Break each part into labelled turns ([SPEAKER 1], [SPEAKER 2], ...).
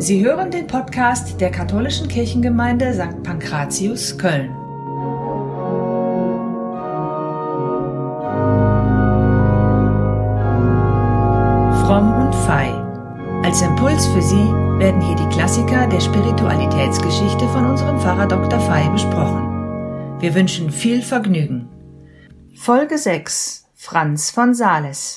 [SPEAKER 1] Sie hören den Podcast der Katholischen Kirchengemeinde St. Pankratius, Köln. Fromm und Fei. Als Impuls für Sie werden hier die Klassiker der Spiritualitätsgeschichte von unserem Pfarrer Dr. Fei besprochen. Wir wünschen viel Vergnügen. Folge 6: Franz von Sales.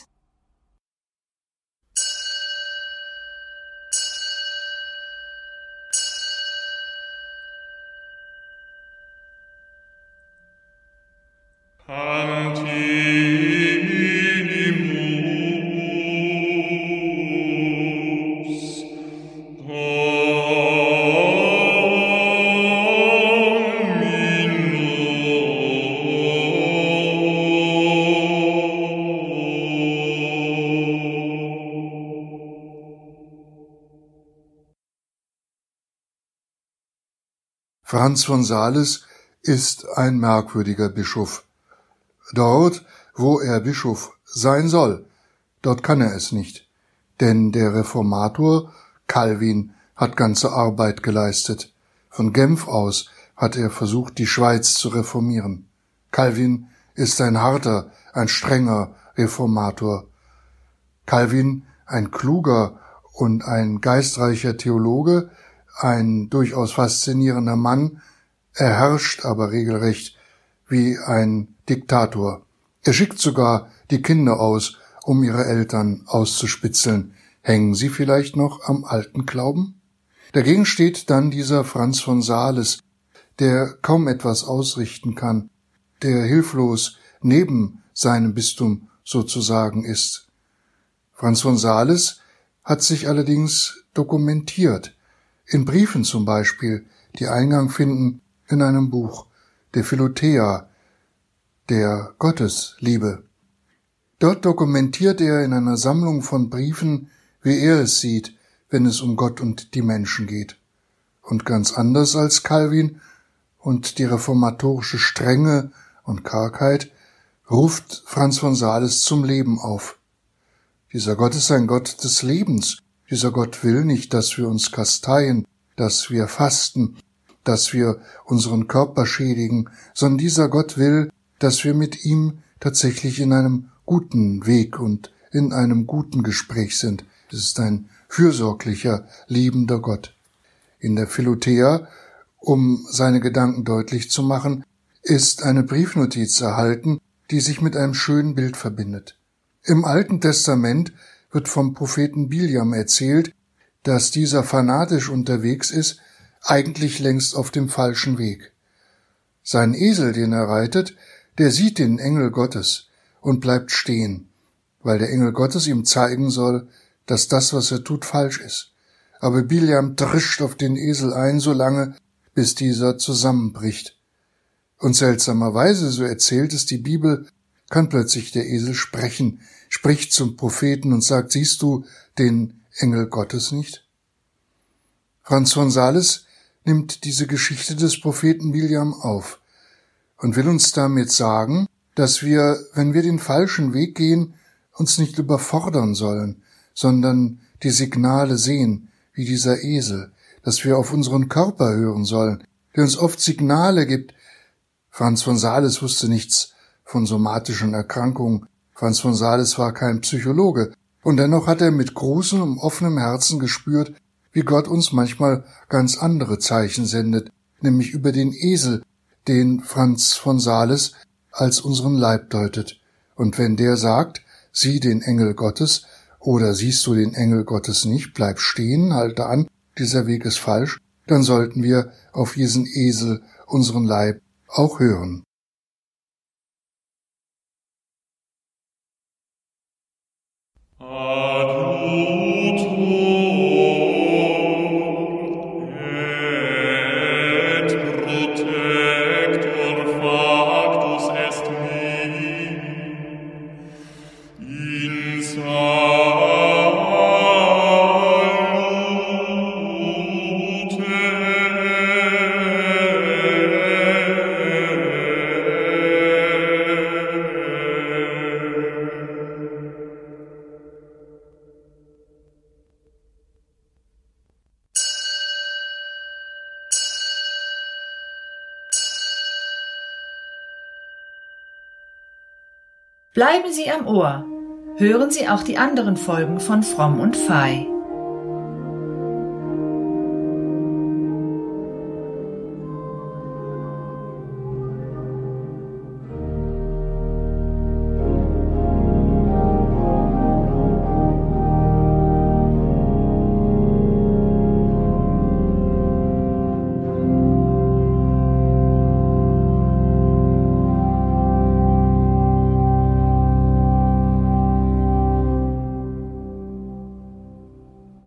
[SPEAKER 2] Franz von Sales ist ein merkwürdiger Bischof. Dort, wo er Bischof sein soll, dort kann er es nicht, denn der Reformator Calvin hat ganze Arbeit geleistet. Von Genf aus hat er versucht, die Schweiz zu reformieren. Calvin ist ein harter, ein strenger Reformator. Calvin, ein kluger und ein geistreicher Theologe, ein durchaus faszinierender Mann, er herrscht aber regelrecht wie ein Diktator. Er schickt sogar die Kinder aus, um ihre Eltern auszuspitzeln. Hängen sie vielleicht noch am alten Glauben? Dagegen steht dann dieser Franz von Sales, der kaum etwas ausrichten kann, der hilflos neben seinem Bistum sozusagen ist. Franz von Sales hat sich allerdings dokumentiert, in Briefen zum Beispiel, die Eingang finden in einem Buch, der Philothea, der Gottesliebe. Dort dokumentiert er in einer Sammlung von Briefen, wie er es sieht, wenn es um Gott und die Menschen geht. Und ganz anders als Calvin und die reformatorische Strenge und Kargheit ruft Franz von Sales zum Leben auf. Dieser Gott ist ein Gott des Lebens. Dieser Gott will nicht, dass wir uns kasteien, dass wir fasten, dass wir unseren Körper schädigen, sondern dieser Gott will, dass wir mit ihm tatsächlich in einem guten Weg und in einem guten Gespräch sind. Es ist ein fürsorglicher, liebender Gott. In der Philothea, um seine Gedanken deutlich zu machen, ist eine Briefnotiz erhalten, die sich mit einem schönen Bild verbindet. Im Alten Testament wird vom Propheten Biljam erzählt, dass dieser fanatisch unterwegs ist, eigentlich längst auf dem falschen Weg. Sein Esel, den er reitet, der sieht den Engel Gottes und bleibt stehen, weil der Engel Gottes ihm zeigen soll, dass das, was er tut, falsch ist. Aber Biljam drischt auf den Esel ein, so lange, bis dieser zusammenbricht. Und seltsamerweise, so erzählt es die Bibel, kann plötzlich der Esel sprechen, spricht zum Propheten und sagt, siehst du den Engel Gottes nicht? Franz von Sales nimmt diese Geschichte des Propheten Biljam auf und will uns damit sagen, dass wir, wenn wir den falschen Weg gehen, uns nicht überfordern sollen, sondern die Signale sehen, wie dieser Esel, dass wir auf unseren Körper hören sollen, der uns oft Signale gibt. Franz von Sales wusste nichts von somatischen Erkrankungen. Franz von Sales war kein Psychologe, und dennoch hat er mit großem und offenem Herzen gespürt, wie Gott uns manchmal ganz andere Zeichen sendet, nämlich über den Esel, den Franz von Sales als unseren Leib deutet. Und wenn der sagt, sieh den Engel Gottes, oder siehst du den Engel Gottes nicht, bleib stehen, halte an, dieser Weg ist falsch, dann sollten wir auf diesen Esel, unseren Leib, auch hören.
[SPEAKER 1] Bleiben Sie am Ohr. Hören Sie auch die anderen Folgen von Fromm und Fei.